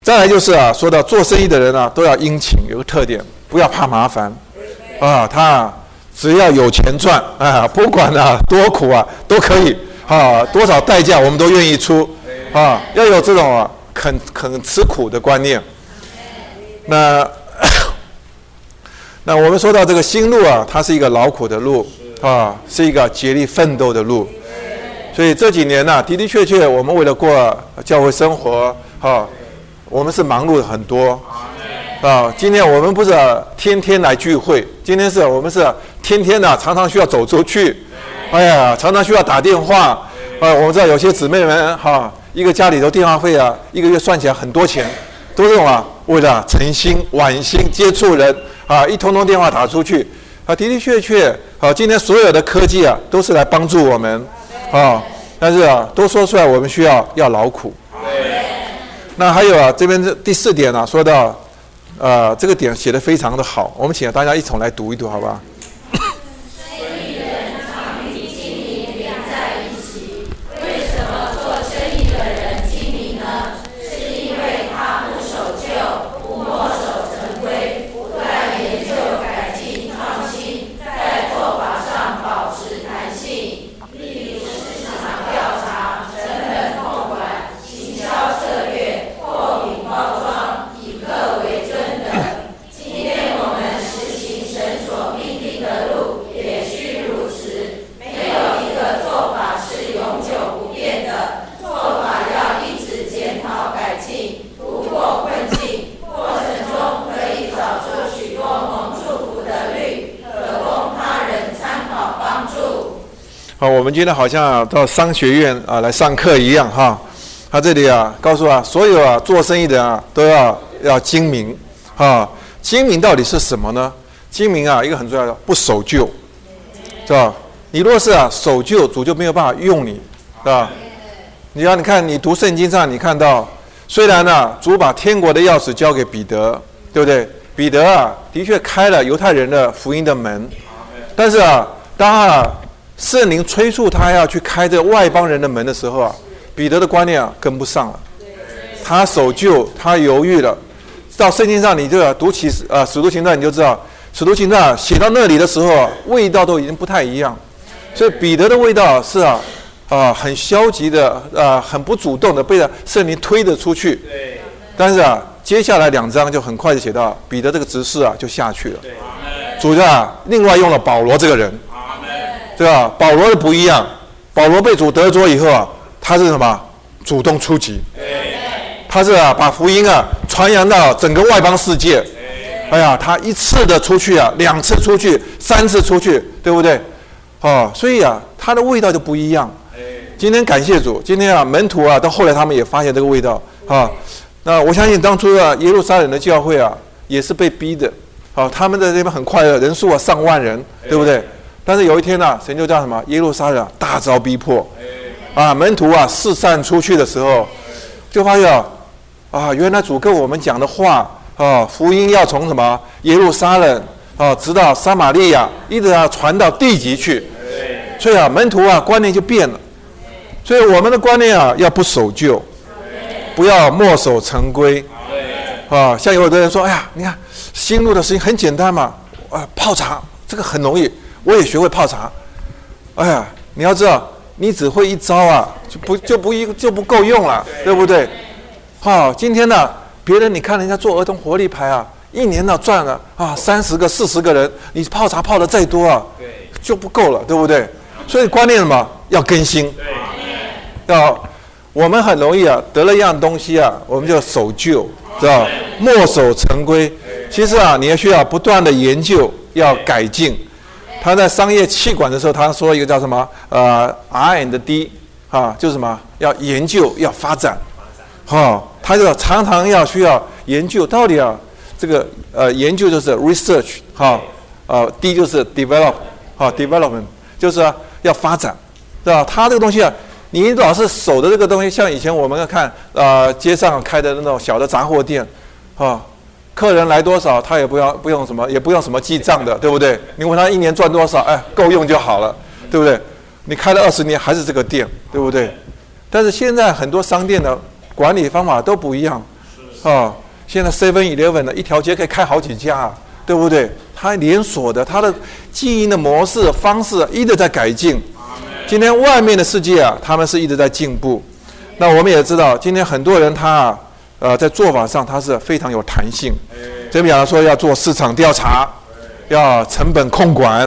再来就是说到做生意的人都要殷勤，有个特点，不要怕麻烦他只要有钱赚不管多苦都可以多少代价我们都愿意出要有这种肯吃苦的观念。那我们说到这个心路它是一个劳苦的路是一个竭力奋斗的路。所以这几年的确我们为了过教会生活我们是忙碌很多今天我们不是天天来聚会，今天我们是天天常常需要走出去，常常需要打电话我们知道有些姊妹们一个家里头电话费一个月算起来很多钱，都是这种为了诚心晚心接触人一通通电话打出去的确今天所有的科技都是来帮助我们但是都说出来我们需要劳苦。那还有这边第4点说到这个点写得非常的好，我们请大家一同来读一读好不好？我们今天好像到商学院来上课一样他这里告诉所有做生意的都要精明精明到底是什么呢？精明一个很重要的不守旧，是吧？你若是守旧，主就没有办法用你，是吧？你看你读圣经上你看到，虽然主把天国的钥匙交给彼得，对不对？彼得的确开了犹太人的福音的门，但是当圣灵催促他要去开这外邦人的门的时候彼得的观念跟不上了，他守旧，他犹豫了。到圣经上你就读起使徒行传，你就知道使徒行传写到那里的时候味道都已经不太一样。所以彼得的味道是很消极的很不主动的被圣灵推着出去。但是接下来2章就很快就写到彼得这个执事就下去了。主另外用了保罗这个人，对吧？保罗的不一样，保罗被主得着以后他是什么？主动出击，他是把福音传扬到整个外邦世界。他1次的出去2次出去3次出去，对不对？所以他的味道就不一样。今天感谢主，今天门徒到后来他们也发现这个味道那我相信当初耶路撒冷的教会也是被逼的他们在这边很快乐，人数上万人，对不对？但是有一天神就叫什么？耶路撒冷大遭逼迫门徒四散出去的时候，就发现原来主跟我们讲的话福音要从什么耶路撒冷直到撒玛利亚，一直传到地极去。所以门徒观念就变了。所以我们的观念要不守旧，不要墨守成规像有的人说，哎呀，你看新路的事情很简单嘛泡茶这个很容易，我也学会泡茶。哎呀，你要知道你只会一招就不够用了，对不对？今天别人你看人家做儿童活力牌一年赚了30个40个人，你泡茶泡的再多就不够了，对不对？所以观念什么要更新。我们很容易得了一样东西我们就守旧，知道墨守成规。其实你也需要不断的研究，要改进。他在商业气管的时候，他说一个叫什么R&D 就是什么要研究要发展他就常常要需要研究到底这个研究就是 research D 就是 development 就是要发展，对吧？他这个东西你老是守的这个东西，像以前我们看街上开的那种小的杂货店客人来多少他也不用什么，也不用什么记账的，对不对？你问他1年赚多少，够用就好了，对不对？你开了20年还是这个店，对不对？但是现在很多商店的管理方法都不一样现在 7-Eleven 的一条街可以开好几家，对不对？它连锁的，它的经营的模式方式一直在改进。今天外面的世界他们是一直在进步。那我们也知道，今天很多人他在做法上他是非常有弹性。这边讲说要做市场调查，要成本控管，